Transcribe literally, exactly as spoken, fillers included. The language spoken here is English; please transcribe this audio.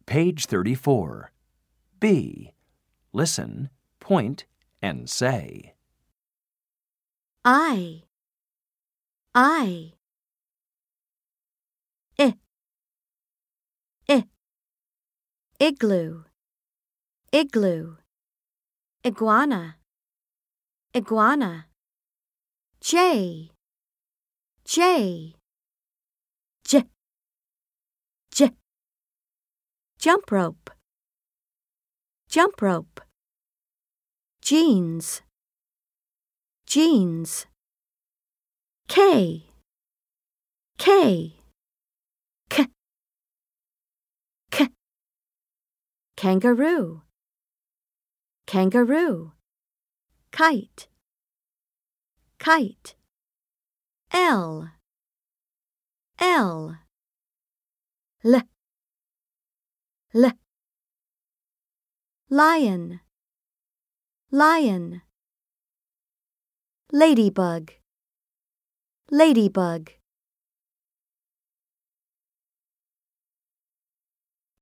Page thirty-four. B. Listen, point, and say. I, I. I, I. Igloo, igloo. Iguana, iguana. J, J. J, J. Jump rope, jump rope. Jeans, jeans. K, K. K, K. Kangaroo, kangaroo. Kite, kite. L, L. L, L. Lion, lion. Ladybug, ladybug.